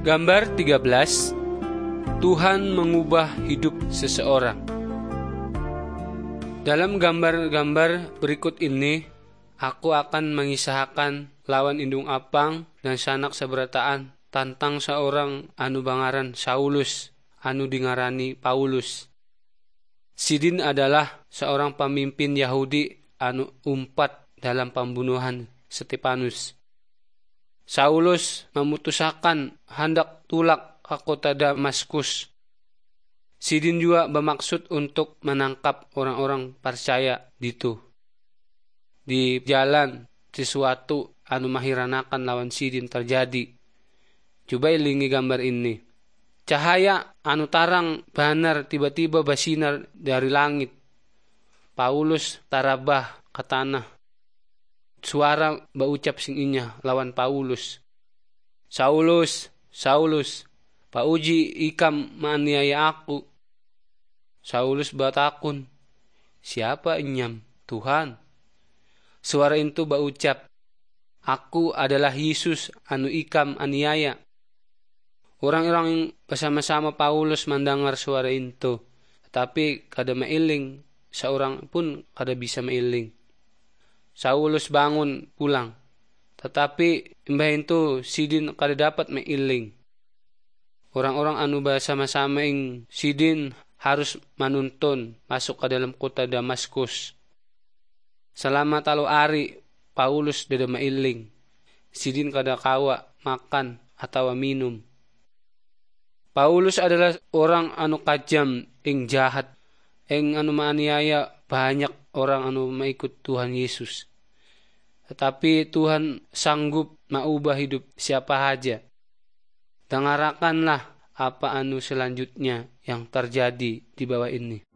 Gambar 13. Tuhan mengubah hidup seseorang. Dalam gambar-gambar berikut ini, aku akan mengisahkan lawan indung apang dan sanak seberataan tentang seorang anu bangaran Saulus, anu dingarani Paulus. Sidin adalah seorang pemimpin Yahudi anu umpat dalam pembunuhan Stefanus. Saulus memutuskan hendak tulak ke kota Damaskus. Sidin juga bermaksud untuk menangkap orang-orang percaya ditu. Di jalan sesuatu anu mahiranakan lawan Sidin terjadi. Coba ilingi gambar ini. Cahaya anu tarang banar tiba-tiba bersinar dari langit. Paulus tarabah ke tanah. Suara baucap sing inya lawan Paulus. Saulus, Saulus, pauji ikam maniaya aku. Saulus batakun, siapa inyam? Tuhan. Suara itu baucap, aku adalah Yesus anu ikam aniaya. Orang-orang bersama-sama Paulus mendengar suara itu, tapi kada mailing, seorang pun kada bisa mailing. Saulus bangun pulang, tetapi imbah itu Sidin kada dapat mailing. Orang-orang anu bersama-sama ing Sidin harus menuntun masuk ke dalam kota Damaskus. Selama 3 hari Paulus dada mailing. Sidin kada kawa makan atau minum. Paulus adalah orang anu kajam ing jahat, ing anu maaniaya banyak orang anu mengikut Tuhan Yesus. Tetapi Tuhan sanggup mengubah hidup siapa saja. Dengarkanlah apa anu selanjutnya yang terjadi di bawah ini.